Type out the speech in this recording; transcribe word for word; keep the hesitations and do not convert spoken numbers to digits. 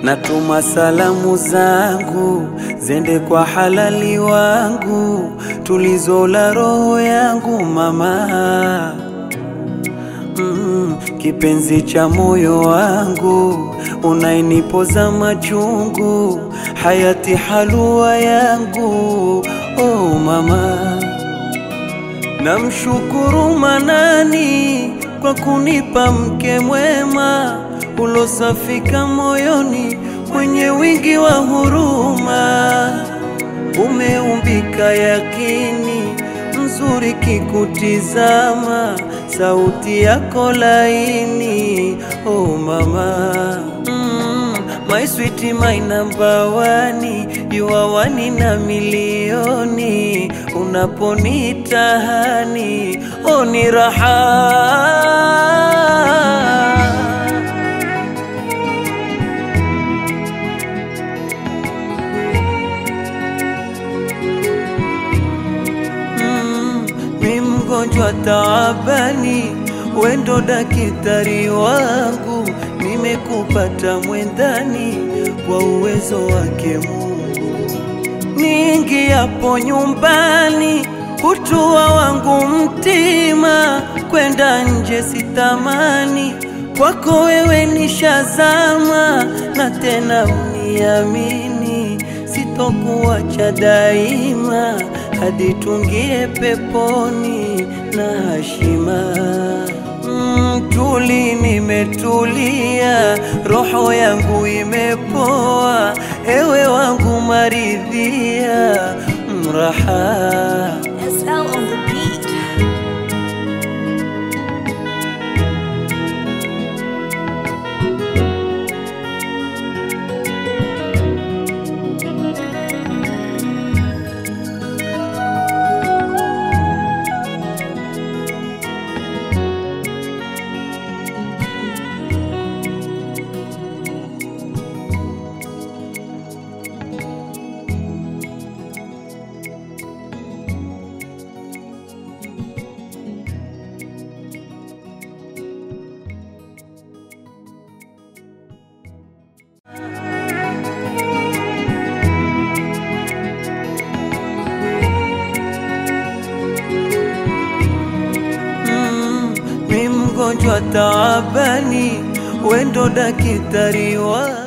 natuma salamu zangu zende kwa halali wangu, tulizo la roho yangu mama. Mm, kipenzi cha moyo wangu, unainipoza machungu, hayati halua yangu, oh mama. Namshukuru Manani kwa kunipa mke mwema, ulosafika moyoni mwenye wingi wa huruma. Umeumbika yakini, mzuri kikutizama, sauti yako laini, oh mama. mm, My sweet, my number one, you are one in a milioni. Unaponitahani, oh ni raha. Mgonjwa taabani, wendo daktari wangu, nimekupata mwendani kwa uwezo wake Mungu. Ningi hapo nyumbani, utua wangu mtima, kwenda nje sitamani, kwako wewe nishazama, na tena uniamini, sitokuacha daima, hadi tungie peponi na hashima. Mm, tuli nimetulia, roho yangu imepoa, ewe wangu maridhia, mraha. S L on the beat. Mgonjwa taabani, wendo daktari wa